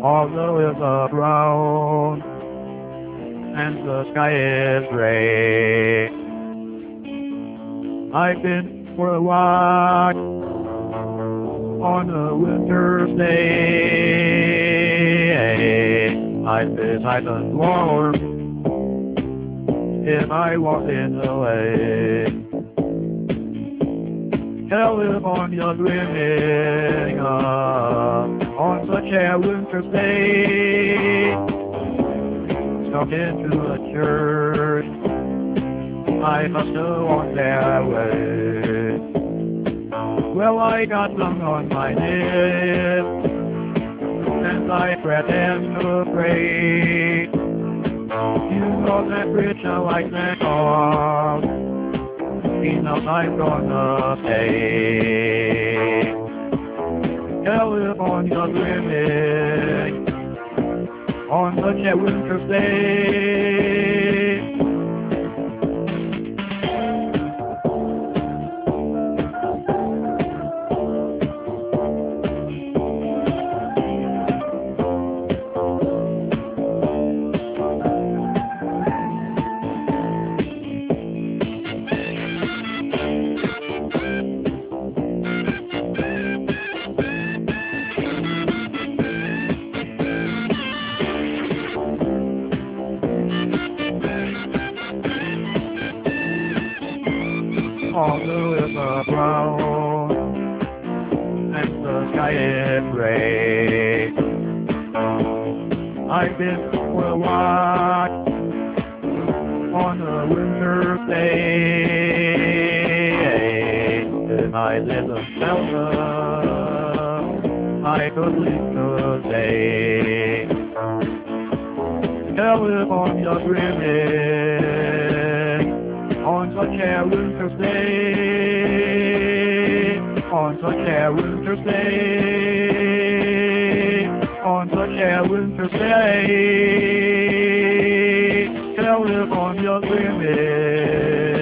although it's brown and the sky is gray. I've been for a walk on a winter's day. I've been nice and warm if I walk in the way. California dreaming on such a winter's day. Stuck into a church, I must have walked that way. Well, I got some on my lips, and I pretend to pray. You know that rich I like that dog, enough I'm gonna pay. California dreaming on such a winter's day. Although it's brown and the sky is gray, I've been for a walk on a winter's day. In my little shelter, I could sleep today. California dreaming on such a winter's day, on such a winter's day, on such a winter's day, California dreaming.